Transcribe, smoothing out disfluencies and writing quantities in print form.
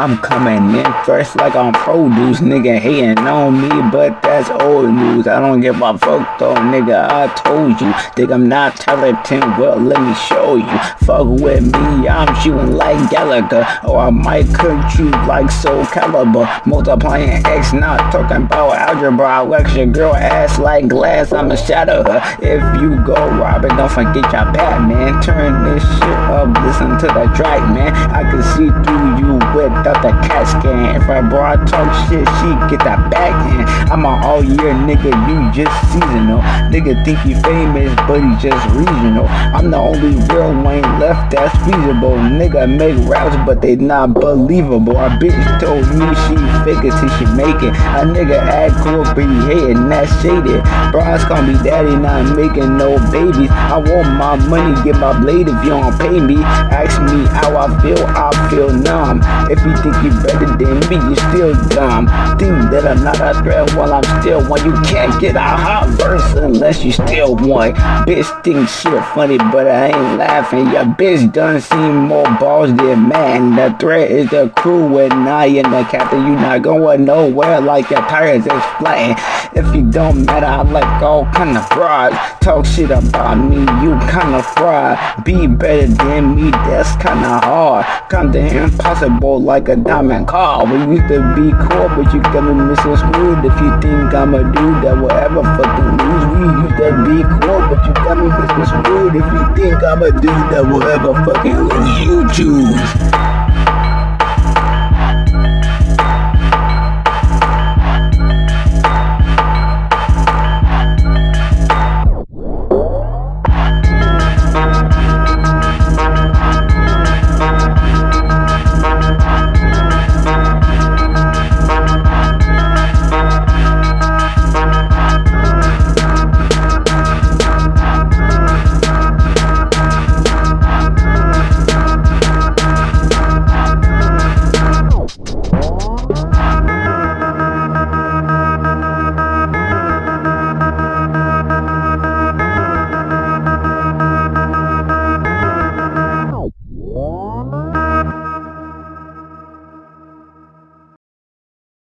I'm coming in first like I'm produce. Nigga hating on me, but that's old news. I don't give a fuck though, nigga, I told you. Think I'm not talented? Well, let me show you. Fuck with me, I'm shooting like Gallagher, or I might cut you like Soul Calibur. Multiplying X, not talking about algebra. I wax your girl ass like glass, I'ma shatter her. If you go rob it, don't forget your Batman. Turn this shit up, listen to the track, man. I can see through you without the CAT scan. If a broad talk shit, she get that backhand. I'm an all year nigga, you just seasonal. Nigga think he famous, but he just regional. I'm the only real Wayne left that's feasible. Nigga make raps, but they not believable. A bitch told me she fake it till she make it. A nigga act cool, but he hating, that's shaded. Bros call me daddy, not making no babies. I want my money, get my blade if you don't pay me. Ask me how I feel numb. If you think you better than me, you still dumb. Think that I'm not a threat while I'm still one. You can't get a hot verse unless you still one. Bitch think shit funny, but I ain't laughing. Your bitch done seen more balls than man. The threat is the crew and I and the captain. You not going nowhere like your tires is flattened. If you don't matter, I like all kind of frauds. Talk shit about me, you kind of fraud. Be better than me, that's kind of hard. Kinda impossible like a diamond car. We used to be cool, but you got me misconstrued. If you think I'm a dude that will ever fucking lose, we used to be cool, but you got me misconstrued. If you think I'm a dude that will ever fucking lose, you choose.